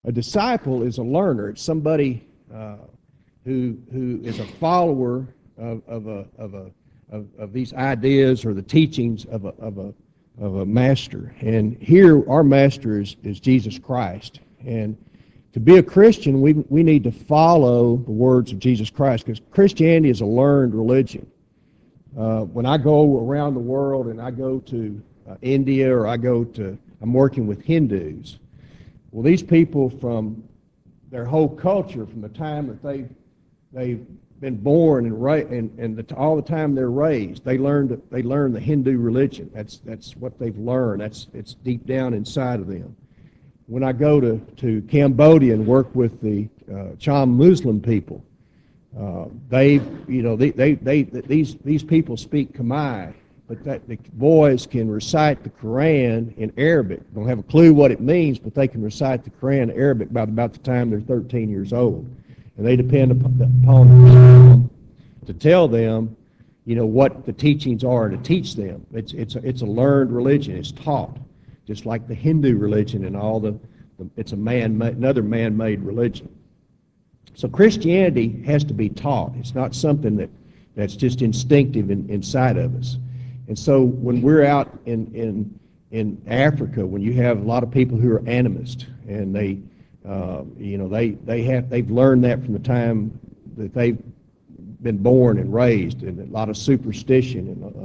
A disciple is a learner. It's somebody who is a follower of these ideas or the teachings of a master. And here, our master is Jesus Christ. And to be a Christian, we need to follow the words of Jesus Christ, because Christianity is a learned religion. When I go around the world and I go to India, or I'm working with Hindus. Well, these people, from their whole culture, from the time that they've been born and all the time they're raised, they learn the Hindu religion. That's what they've learned. It's deep down inside of them. When I go to Cambodia and work with the Cham Muslim people, these people speak Khmer, but the boys can recite the Quran in Arabic. Don't have a clue what it means, but they can recite the Quran in Arabic by about the time they're 13 years old. And they depend upon them to tell them, what the teachings are, to teach them. It's a learned religion. It's taught, just like the Hindu religion and it's another man-made religion. So Christianity has to be taught. It's not something that's just instinctive inside of us. And so when we're out in Africa, when you have a lot of people who are animist, and they've learned that from the time that they've been born and raised, and a lot of superstition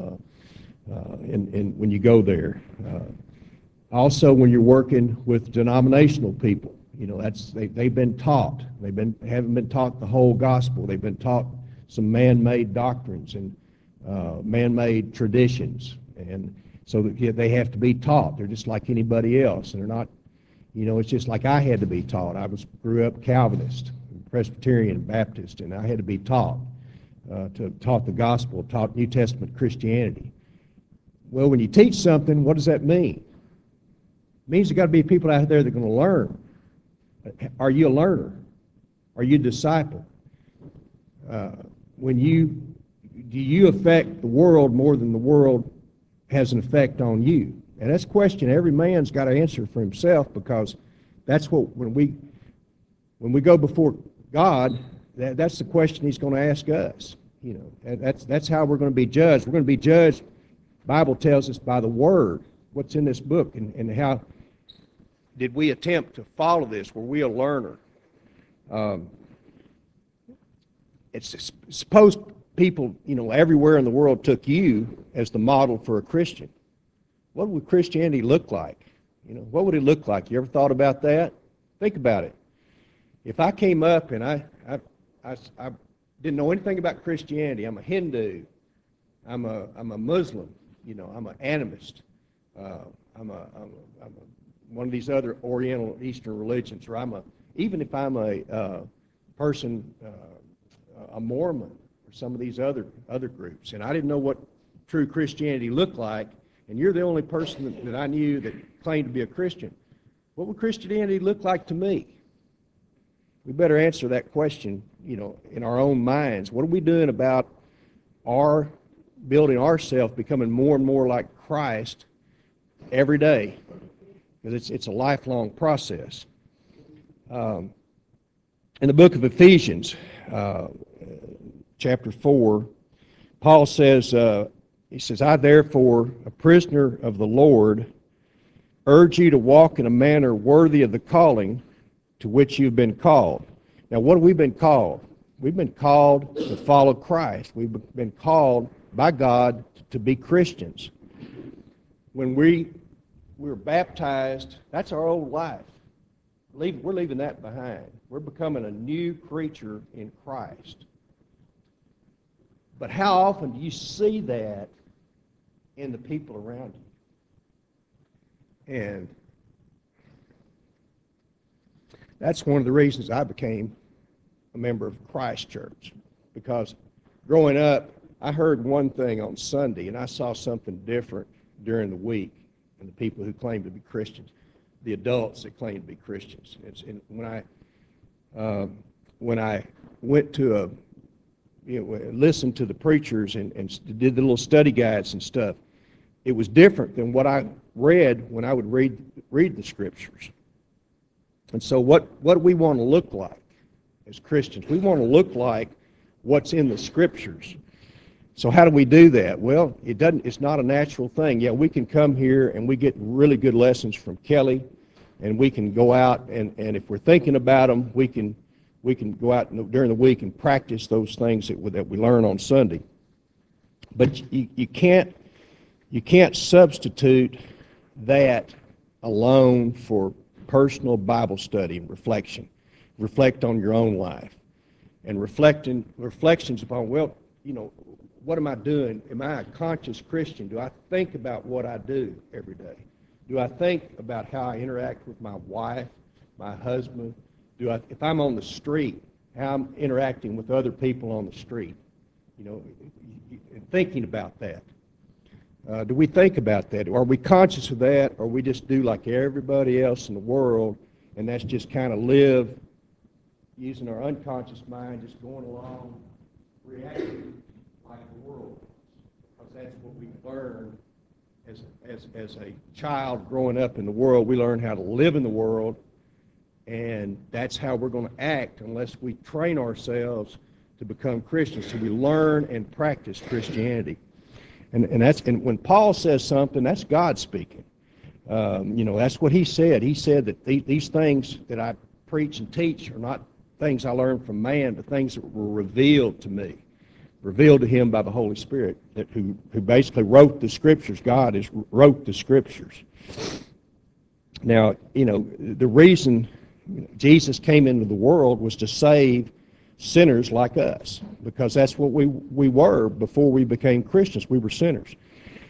and when you go there. Also, when you're working with denominational people, they've been taught. Haven't been taught the whole gospel. They've been taught some man-made doctrines and man-made traditions, and so that they have to be taught. They're just like anybody else, and they're not. It's just like I had to be taught. I grew up Calvinist, Presbyterian, Baptist, and I had to be taught the gospel, taught New Testament Christianity. Well, when you teach something, what does that mean? It means there's got to be people out there that are going to learn. Are you a learner? Are you a disciple? Do you affect the world more than the world has an effect on you? And that's a question every man's got to answer for himself, because that's what, when we go before God, that's the question He's going to ask us. That's how we're going to be judged. We're going to be judged, the Bible tells us, by the Word, what's in this book, and how did we attempt to follow this? Were we a learner? Suppose people, everywhere in the world took you as the model for a Christian. What would Christianity look like? What would it look like? You ever thought about that? Think about it. If I came up and I didn't know anything about Christianity, I'm a Hindu, I'm a Muslim, I'm an animist, I'm one of these other Oriental Eastern religions, or even if I'm a person, a Mormon, or some of these other groups, and I didn't know what true Christianity looked like, and you're the only person that I knew that claimed to be a Christian, what would Christianity look like to me? We better answer that question, in our own minds. What are we doing about our building ourselves, becoming more and more like Christ every day? Because it's a lifelong process. In the book of Ephesians, chapter 4, Paul says, he says, I therefore, a prisoner of the Lord, urge you to walk in a manner worthy of the calling to which you've been called. Now, what have we been called? We've been called to follow Christ. We've been called by God to be Christians. When we were baptized, that's our old life. We're leaving that behind. We're becoming a new creature in Christ. But how often do you see that in the people around you? And that's one of the reasons I became a member of Christ Church. Because growing up, I heard one thing on Sunday, and I saw something different during the week in the people who claimed to be Christians, the adults that claimed to be Christians. When I went to listened to the preachers and did the little study guides and stuff, it was different than what I read when I would read the Scriptures. And so what do we want to look like as Christians? We want to look like what's in the Scriptures. So how do we do that? Well, it's not a natural thing. Yeah, we can come here and we get really good lessons from Kelly, and we can go out and if we're thinking about them, we can go out during the week and practice those things that we learn on Sunday. But you can't substitute that alone for personal Bible study and reflection. Reflect on your own life. And reflections upon, well, what am I doing? Am I a conscious Christian? Do I think about what I do every day? Do I think about how I interact with my wife, my husband? If I'm on the street, how I'm interacting with other people on the street? Thinking about that. Do we think about that? Are we conscious of that, or we just do like everybody else in the world, and that's just kind of live using our unconscious mind, just going along, reacting like the world, because that's what we learn as a child growing up in the world. We learn how to live in the world, and that's how we're going to act unless we train ourselves to become Christians. So we learn and practice Christianity. And when Paul says something, that's God speaking. That's what he said. He said that these things that I preach and teach are not things I learned from man, but things that were revealed to me, revealed to him by the Holy Spirit, who basically wrote the Scriptures. God wrote the Scriptures. Now, the reason Jesus came into the world was to save sinners like us, because that's what we were before we became Christians. We were sinners.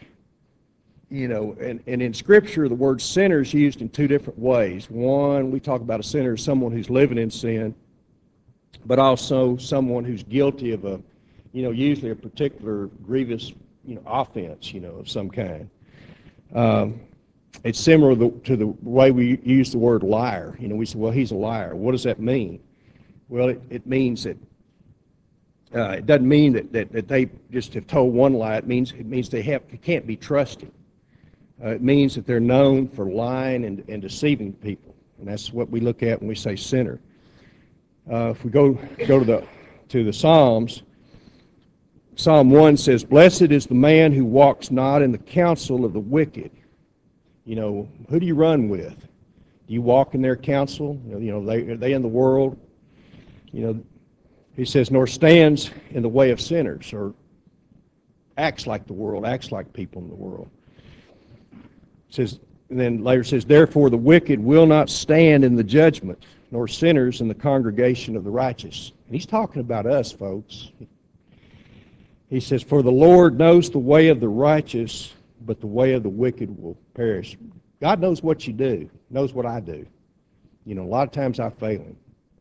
And in Scripture, the word sinner is used in two different ways. One, we talk about a sinner as someone who's living in sin, but also someone who's guilty of usually a particular grievous, offense, of some kind. It's similar to the way we use the word liar. We say, well, he's a liar. What does that mean? Well, it means that it doesn't mean that they just have told one lie. It means they can't be trusted. It means that they're known for lying and deceiving people, and that's what we look at when we say sinner. If we go to the Psalms, Psalm 1 says, "Blessed is the man who walks not in the counsel of the wicked." Who do you run with? Do you walk in their counsel? Are they in the world? He says, nor stands in the way of sinners, or acts like the world, acts like people in the world. It says, and then later says, therefore the wicked will not stand in the judgment, nor sinners in the congregation of the righteous. And he's talking about us, folks. He says, for the Lord knows the way of the righteous, but the way of the wicked will perish. God knows what you do, knows what I do. A lot of times I fail him.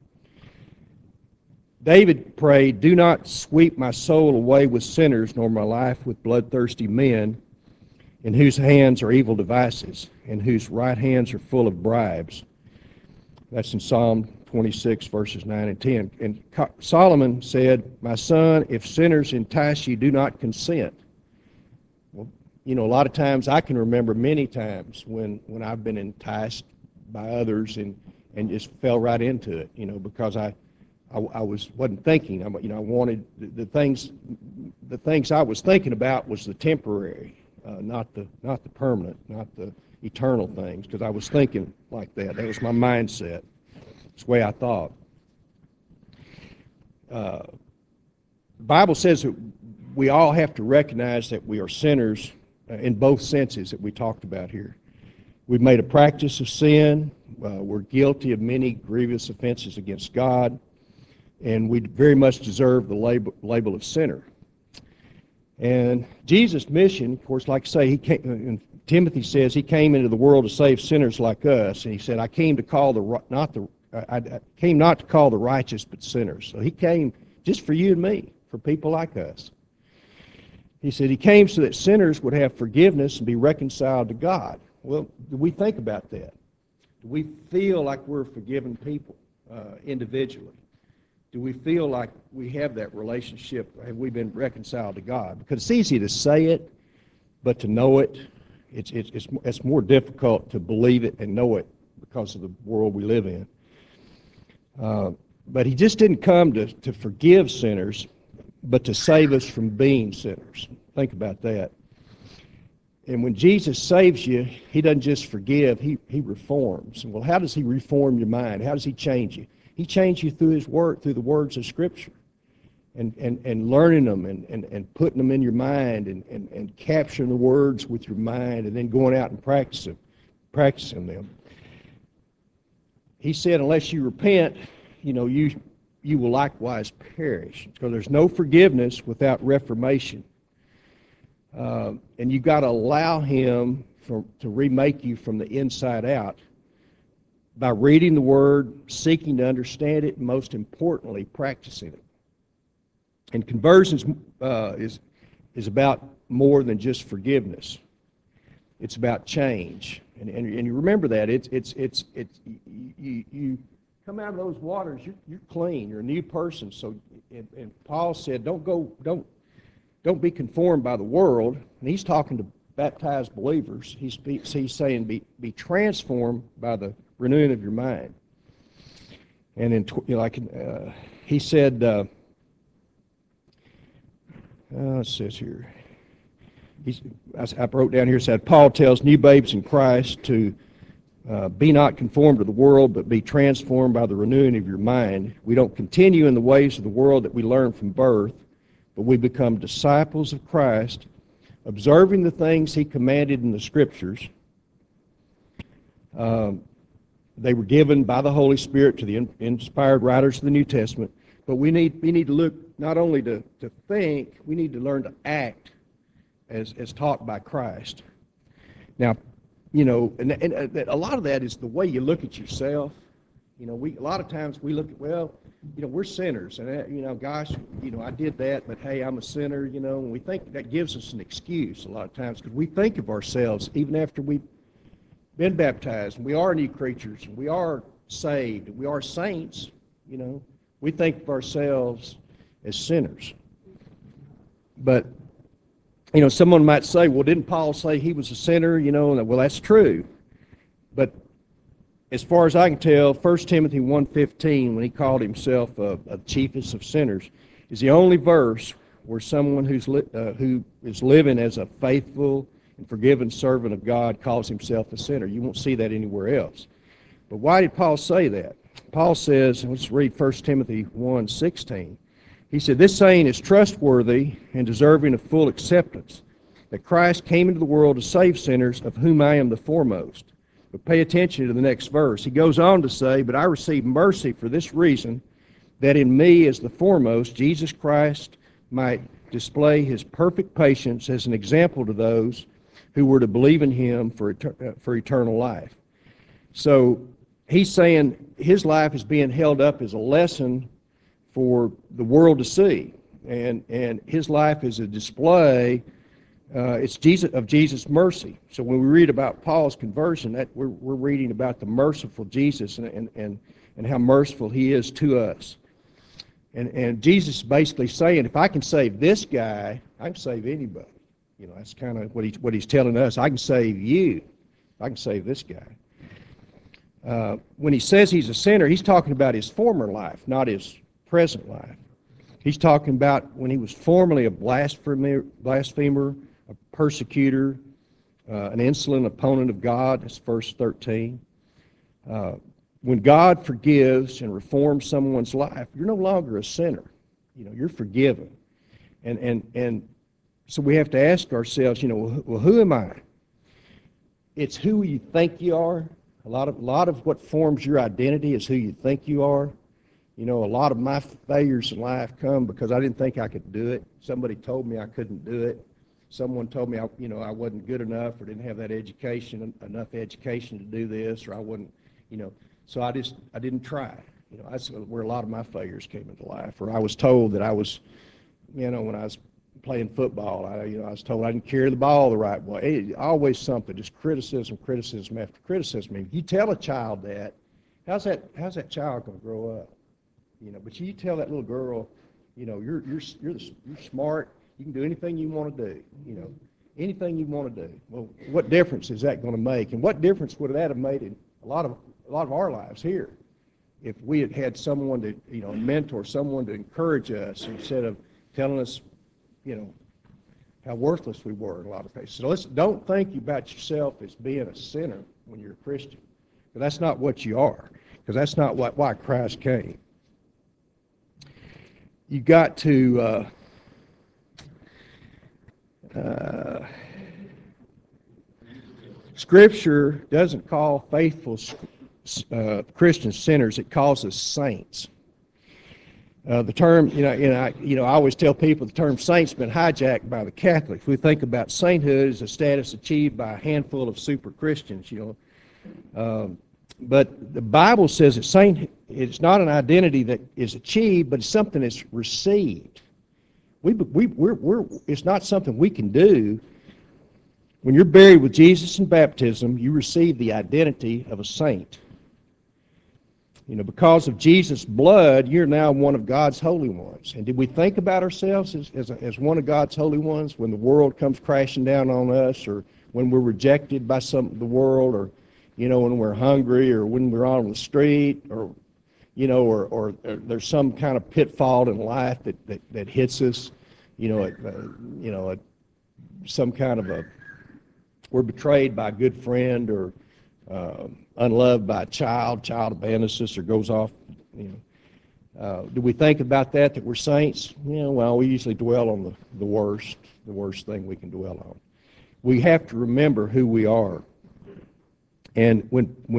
David prayed, do not sweep my soul away with sinners, nor my life with bloodthirsty men, in whose hands are evil devices, and whose right hands are full of bribes. That's in Psalm 26, verses 9 and 10. And Solomon said, my son, if sinners entice you, do not consent. Well, a lot of times I can remember many times when I've been enticed by others and just fell right into it, because I wasn't thinking. I wanted the things I was thinking about was the temporary, not the permanent, not the eternal things, because I was thinking like that. That was my mindset. It's the way I thought. The Bible says that we all have to recognize that we are sinners in both senses that we talked about here. We've made a practice of sin. We're guilty of many grievous offenses against God, and we very much deserve the label of sinner. And Jesus' mission, of course, like I say, he came, and Timothy says he came into the world to save sinners like us, and he said, I came to call I came not to call the righteous, but sinners. So he came just for you and me, for people like us. He said he came so that sinners would have forgiveness and be reconciled to God. Well, do we think about that? Do we feel like we're forgiven people individually? Do we feel like we have that relationship? Have we been reconciled to God? Because it's easy to say it, but to know it, it's more difficult to believe it and know it because of the world we live in. But he just didn't come to forgive sinners, but to save us from being sinners. Think about that. And when Jesus saves you, he doesn't just forgive, he reforms. Well, how does he reform your mind? How does he change you? He changes you through his word, through the words of Scripture, and learning them and putting them in your mind and capturing the words with your mind and then going out and practicing them. He said, unless you repent, you will likewise perish. So there's no forgiveness without reformation. And you've got to allow him to remake you from the inside out by reading the Word, seeking to understand it, and most importantly, practicing it. And conversion is about more than just forgiveness. It's about change. And you remember that. You come out of those waters, you're clean. You're a new person. So, and Paul said, don't be conformed by the world. And he's talking to baptized believers. He's saying be transformed by the renewing of your mind. And he said, it says here, I wrote down here, said Paul tells new babes in Christ to be not conformed to the world, but be transformed by the renewing of your mind. We don't continue in the ways of the world that we learn from birth, but we become disciples of Christ, observing the things he commanded in the Scriptures. They were given by the Holy Spirit to the inspired writers of the New Testament. But we need to look not only to think, we need to learn to act as taught by Christ. Now, and a lot of that is the way you look at yourself. A lot of times we look at, we're sinners, and gosh, I did that, but hey, I'm a sinner, and we think that gives us an excuse a lot of times because we think of ourselves even after we've been baptized, and we are new creatures, and we are saved, and we are saints, we think of ourselves as sinners. But, someone might say, well, didn't Paul say he was a sinner? Well, that's true. But as far as I can tell, 1 Timothy 1:15, when he called himself a chiefest of sinners, is the only verse where someone who is living as a faithful and forgiven servant of God calls himself a sinner. You won't see that anywhere else. But why did Paul say that? Paul says, let's read 1 Timothy 1:16. He said, this saying is trustworthy and deserving of full acceptance, that Christ came into the world to save sinners, of whom I am the foremost. But pay attention to the next verse. He goes on to say, but I receive mercy for this reason, that in me as the foremost, Jesus Christ might display his perfect patience as an example to those who were to believe in him for eternal life. So he's saying his life is being held up as a lesson for the world to see, and his life is a display. It's Jesus' mercy. So when we read about Paul's conversion, that we're reading about the merciful Jesus and how merciful he is to us. And Jesus is basically saying, if I can save this guy, I can save anybody. That's kind of what he's telling us. I can save you. I can save this guy. When he says he's a sinner, he's talking about his former life, not his present life. He's talking about when he was formerly a blasphemer, a persecutor, an insolent opponent of God. That's verse 13. When God forgives and reforms someone's life, you're no longer a sinner. You're forgiven. And so we have to ask ourselves, well, who am I? It's who you think you are. A lot of what forms your identity is who you think you are. A lot of my failures in life come because I didn't think I could do it. Somebody told me I couldn't do it. Someone told me I wasn't good enough or didn't have that enough education to do this, or I wasn't, so I didn't try. That's where a lot of my failures came into life. Or I was told that I was, when I was playing football, I was told I didn't carry the ball the right way. Always something, just criticism after criticism. And if you tell a child that, how's that child going to grow up? But you tell that little girl, you're smart. You can do anything you want to do. Anything you want to do. Well, what difference is that going to make? And what difference would that have made in a lot of our lives here? if we had had someone to, a mentor, someone to encourage us instead of telling us, how worthless we were in a lot of cases. So don't think about yourself as being a sinner when you're a Christian. Because that's not what you are. Because that's not why Christ came. You got to Scripture doesn't call faithful Christian sinners; it calls us saints. The term, I always tell people the term saint's been hijacked by the Catholics. We think about sainthood as a status achieved by a handful of super Christians, but the Bible says that saint is not an identity that is achieved, but it's something that's received. It's not something we can do. When you're buried with Jesus in baptism, you receive the identity of a saint. Because of Jesus' blood, you're now one of God's holy ones. And did we think about ourselves as one of God's holy ones when the world comes crashing down on us, or when we're rejected by the world, or when we're hungry, or when we're on the street, or or there's some kind of pitfall in life that hits us, some kind of we're betrayed by a good friend, or unloved by a child abandons us or goes off. Do we think about that we're saints? Well, we usually dwell on the worst thing we can dwell on. We have to remember who we are. And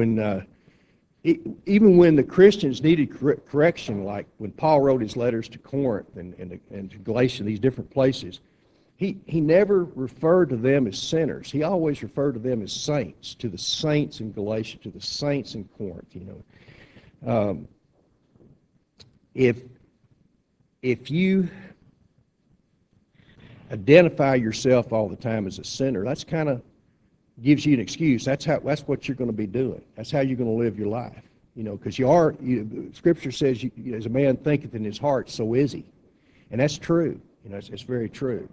even when the Christians needed correction, like when Paul wrote his letters to Corinth and to Galatia, these different places, he never referred to them as sinners. He always referred to them as saints, to the saints in Galatia, to the saints in Corinth. If you identify yourself all the time as a sinner, that's kind of gives you an excuse. That's what you're going to be doing. That's how you're going to live your life. Because Scripture says, as a man thinketh in his heart, so is he, and that's true. It's very true.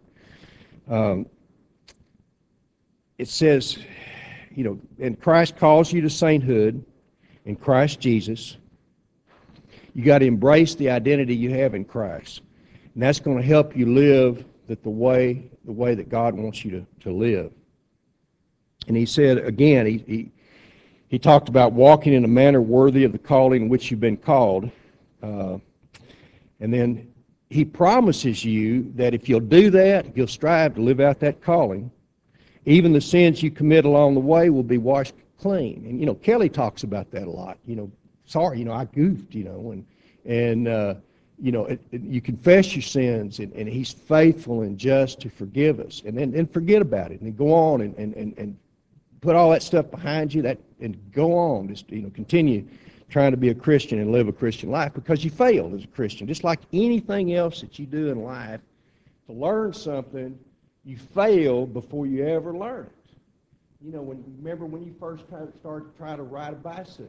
It says, and Christ calls you to sainthood in Christ Jesus. You got to embrace the identity you have in Christ, and that's going to help you live the way that God wants you to live. And he said again, he talked about walking in a manner worthy of the calling in which you've been called, and then he promises you that if you'll do that, you'll strive to live out that calling, even the sins you commit along the way will be washed clean. And Kelly talks about that a lot. Sorry, I goofed, and you confess your sins, and he's faithful and just to forgive us, and then forget about it, and then go on and put all that stuff behind you, and go on, just continue trying to be a Christian and live a Christian life, because you failed as a Christian. Just like anything else that you do in life, to learn something, you fail before you ever learn it. Remember when you first started trying to ride a bicycle,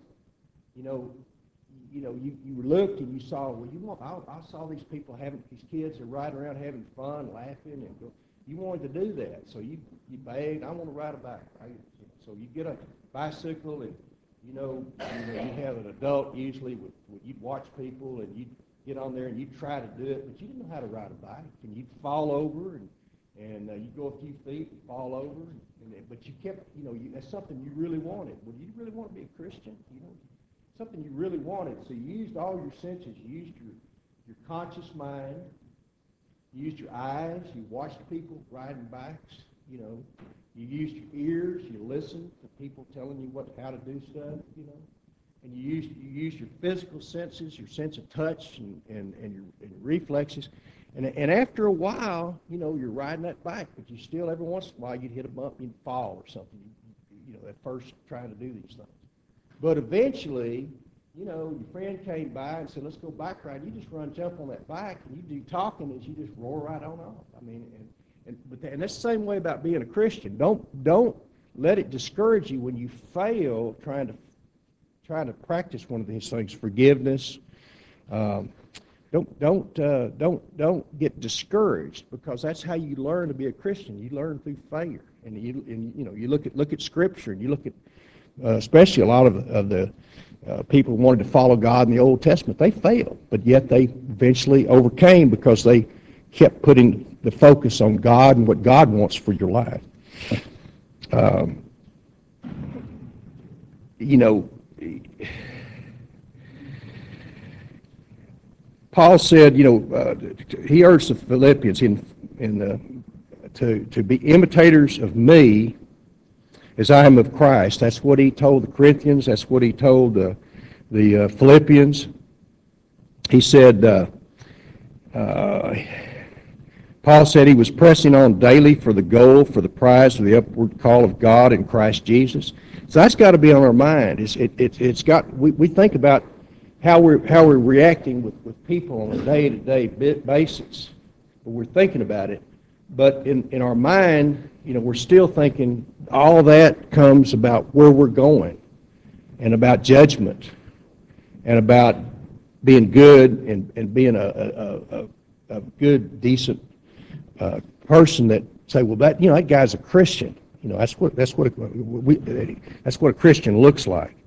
you looked and you saw, I saw these kids are riding around having fun, laughing, and you wanted to do that. So you begged, I want to ride a bike. So you get a bicycle, and you have an adult usually, you'd watch people, and you'd get on there and you'd try to do it, but you didn't know how to ride a bike, and you'd fall over, and you'd go a few feet and fall over, but you kept, that's something you really wanted. Well, you really want to be a Christian? Something you really wanted, so you used all your senses. You used your conscious mind, you used your eyes, you watched people riding bikes, you used your ears, you listened to people telling you how to do stuff, and you used your physical senses, your sense of touch and your reflexes, and after a while, you're riding that bike, but you still, every once in a while, you'd hit a bump, you'd fall or something, at first trying to do these things. But eventually, your friend came by and said, let's go bike ride. You just jump on that bike, and you do talking as you just roar right on off. And that's the same way about being a Christian. Don't let it discourage you when you fail trying to practice one of these things, forgiveness. Don't get discouraged, because that's how you learn to be a Christian. You learn through failure, and you look at Scripture, and you look at especially a lot of the people wanted to follow God in the Old Testament. They failed, but yet they eventually overcame because they kept putting the focus on God and what God wants for your life. You know, Paul said, he urged the Philippians to be imitators of me as I am of Christ. That's what he told the Corinthians. That's what he told the Philippians. He said, Paul said he was pressing on daily for the goal, for the prize of the upward call of God in Christ Jesus. So that's got to be on our mind. We think about how we're reacting with people on a day-to-day basis. We're thinking about it, but in our mind, we're still thinking all that comes about where we're going, and about judgment, and about being good and being a good, decent person that say, well, that guy's a Christian. That's what a Christian looks like.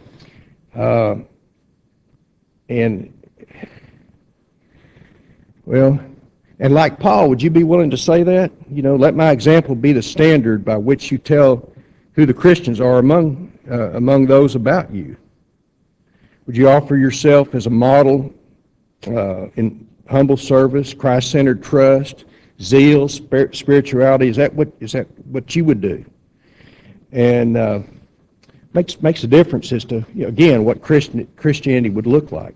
And like Paul, would you be willing to say that? Let my example be the standard by which you tell who the Christians are among those about you. Would you offer yourself as a model in humble service, Christ-centered trust, zeal, spirituality? Is that what you would do? And makes a difference as to again what Christianity would look like.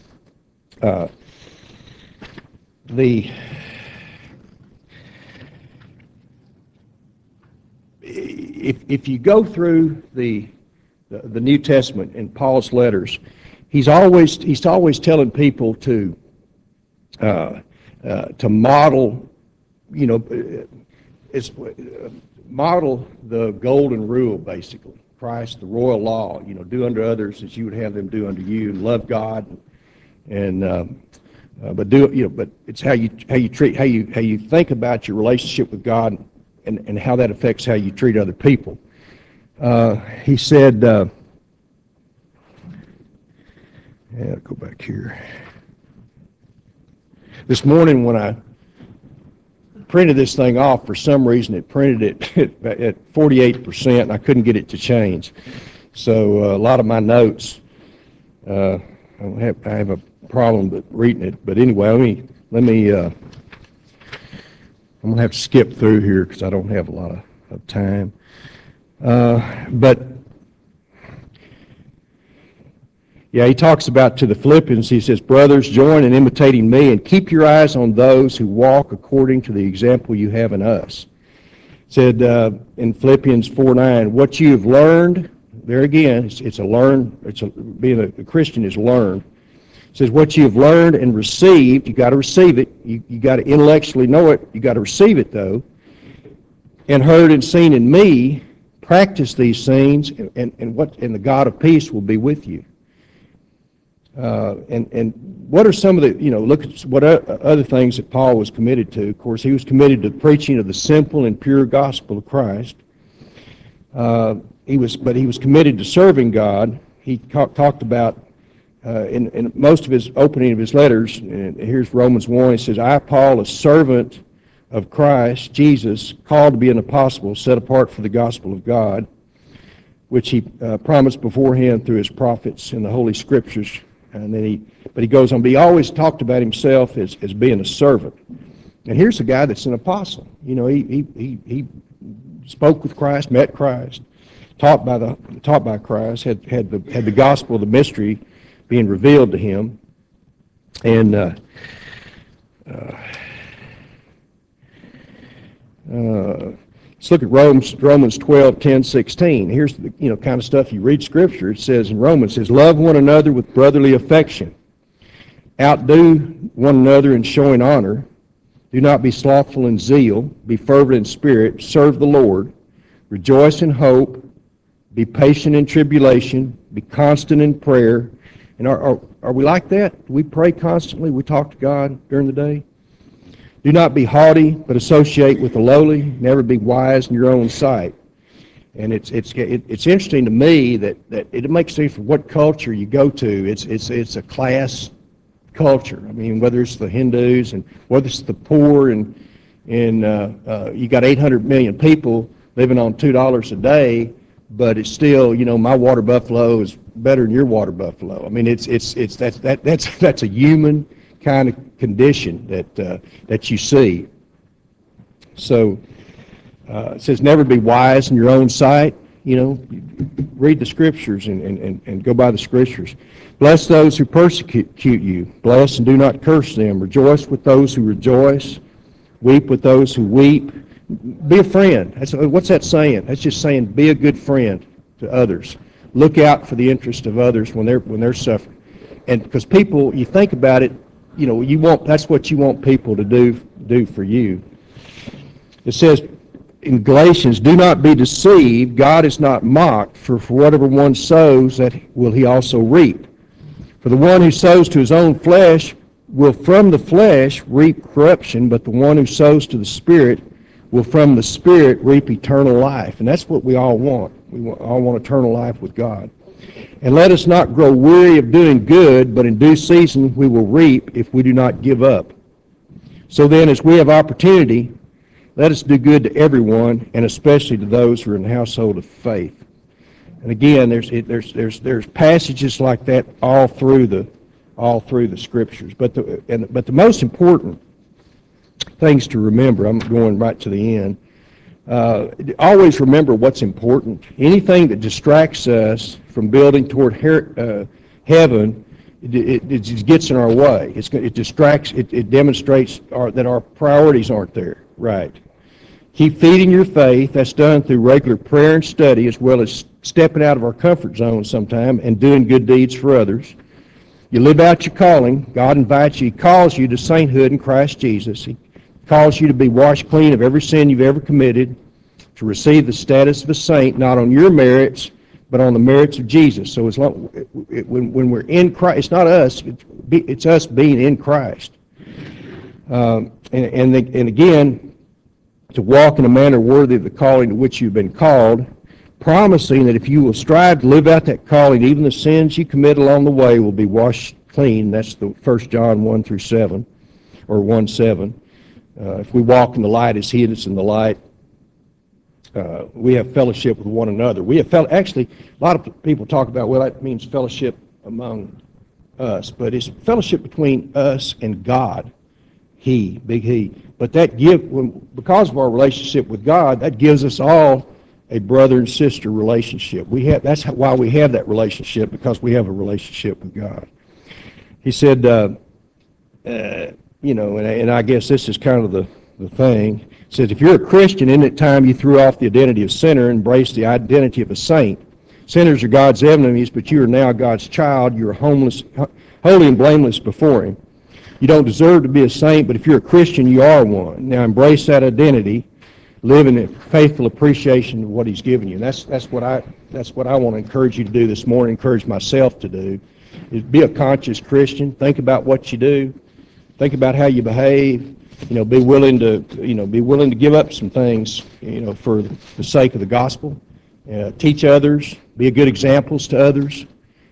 If you go through the New Testament and Paul's letters, he's always telling people to model, model the golden rule, basically. Christ, the royal law. Do unto others as you would have them do unto you, and love God, but it's how you treat, how you think about your relationship with God, and how that affects how you treat other people. He said, go back here. This morning when I printed this thing off, for some reason it printed it at 48%, and I couldn't get it to change. So a lot of my notes, I have a problem with reading it. But anyway, let me I'm going to have to skip through here because I don't have a lot of time. But yeah, he talks about to the Philippians, he says, brothers, join in imitating me and keep your eyes on those who walk according to the example you have in us. He said in Philippians 4:9, what you have learned, there again, being a Christian is learned. It says what you have learned and received, you got to receive it. You got to intellectually know it. You got to receive it though. And heard and seen in me, practice these things, and the God of peace will be with you. And what are some of the, look at what other things that Paul was committed to. Of course, he was committed to the preaching of the simple and pure gospel of Christ. He was committed to serving God. He talked about in most of his opening of his letters, and here's Romans 1, he says, I, Paul, a servant of Christ Jesus, called to be an apostle, set apart for the gospel of God, which he promised beforehand through his prophets in the Holy Scriptures. And then he goes on, but he always talked about himself as being a servant. And here's a guy that's an apostle. He spoke with Christ, met Christ, taught by Christ, had the gospel, the mystery being revealed to him. And let's look at Romans 12:10-16. Here's the kind of stuff you read Scripture. It says in Romans, it says, love one another with brotherly affection. Outdo one another in showing honor. Do not be slothful in zeal. Be fervent in spirit. Serve the Lord. Rejoice in hope. Be patient in tribulation. Be constant in prayer. And are we like that? Do we pray constantly? We talk to God during the day? Do not be haughty, but associate with the lowly. Never be wise in your own sight. And it's interesting to me that it makes sense for what culture you go to. It's a class culture. I mean, whether it's the Hindus and whether it's the poor, and you got 800 million people living on $2 a day, but it's still, my water buffalo is better than your water buffalo. I mean, that's a human kind of condition that you see. So it says, never be wise in your own sight. Read the Scriptures and go by the Scriptures. Bless those who persecute you. Bless and do not curse them. Rejoice with those who rejoice. Weep with those who weep. Be a friend. What's that saying? That's just saying be a good friend to others. Look out for the interest of others when they're suffering. And because people, you think about it, that's what you want people to do for you. It says in Galatians, do not be deceived. God is not mocked, for whatever one sows, that will he also reap. For the one who sows to his own flesh will from the flesh reap corruption, but the one who sows to the Spirit will from the Spirit reap eternal life. And that's what we all want. All want eternal life with God. And let us not grow weary of doing good, but in due season we will reap if we do not give up. So then, as we have opportunity, let us do good to everyone, and especially to those who are in the household of faith. And again, there's passages like that all through the Scriptures. But the most important things to remember, I'm going right to the end. Always remember what's important. Anything that distracts us from building toward heaven, it just gets in our way. It distracts. It demonstrates that our priorities aren't there. Right. Keep feeding your faith. That's done through regular prayer and study, as well as stepping out of our comfort zone sometime and doing good deeds for others. You live out your calling. God invites you. He calls you to sainthood in Christ Jesus. He calls you to be washed clean of every sin you've ever committed, to receive the status of a saint, not on your merits, but on the merits of Jesus. So when we're in Christ, it's not us, it's us being in Christ. And again, to walk in a manner worthy of the calling to which you've been called, promising that if you will strive to live out that calling, even the sins you commit along the way will be washed clean. That's the 1 John 1-7, or 1:7. If we walk in the light as he is in the light, we have fellowship with one another. Actually, a lot of people talk about, well, that means fellowship among us, but it's fellowship between us and God. He, big He. But because of our relationship with God, that gives us all a brother and sister relationship. That's why we have that relationship, because we have a relationship with God. He said, and I guess this is kind of the thing. It says, if you're a Christian, in that time you threw off the identity of sinner and embraced the identity of a saint. Sinners are God's enemies, but you are now God's child. You're holy and blameless before Him. You don't deserve to be a saint, but if you're a Christian, you are one. Now embrace that identity. Live in a faithful appreciation of what He's given you. And that's what I want to encourage you to do this morning, encourage myself to do, is be a conscious Christian. Think about what you do. Think about how you behave. Be willing to give up some things, for the sake of the gospel. Teach others. Be a good examples to others.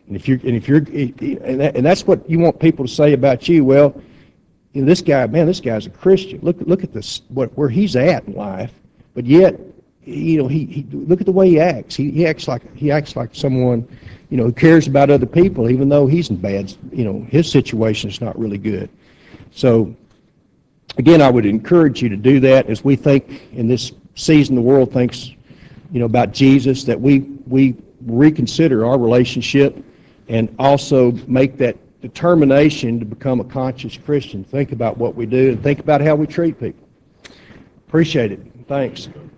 And that's what you want people to say about you. Well, this guy's a Christian. Look at this, where he's at in life, but yet, he look at the way he acts. He acts like someone, who cares about other people, even though he's in bad. His situation is not really good. So, again, I would encourage you to do that as we think in this season the world thinks, about Jesus, that we reconsider our relationship and also make that determination to become a conscious Christian. Think about what we do and think about how we treat people. Appreciate it. Thanks.